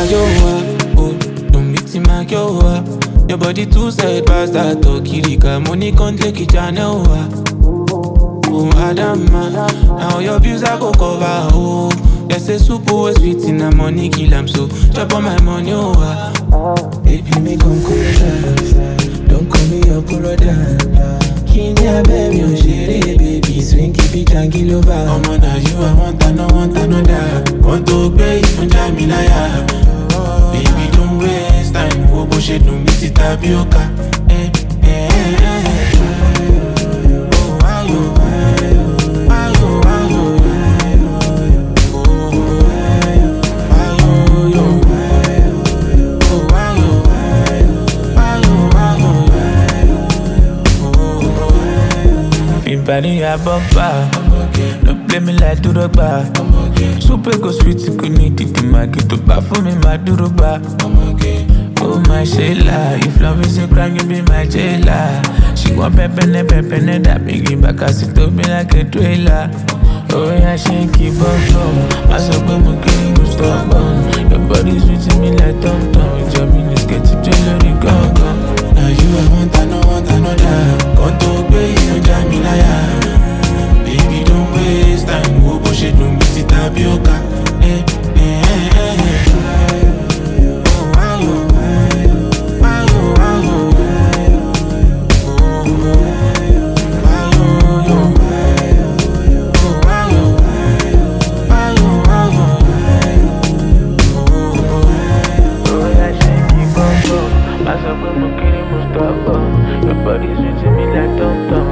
oh, don't meet him, my girl, your body too sad, past that, Kirika, money can't take it, channel, oh, Adama, now your views I go cover, oh. They say super was sweet in the money, kill am so chop on my money, oh. Baby, me come closer, don't call me your brother. Kenya, baby, oh, shitty, baby, swing, keep it, jangle over. I'm on you, I want another. Want to pay, on Jamilaya. Baby, don't waste time, oh, bullshit, don't meet it, tapioca. Body a bumper, no play me like Duroba. Super go sweet, you need it to market to buy for me, my Duroba. Oh my Sheila, if love is a crime, you be my jailer. She want pepene, that biggie back as it told me like a trailer. Oh yeah, she keep on come. I saw when my king go stop on. Your body's sweet me like Tom Tom. With your minutes get to jewelry, go. Now you I want another. Want to pay on Jamilaya. Baby, don't waste time. Oh, bullshit, don't miss it, tapioca. Your body's sweet to me like Tom Tom.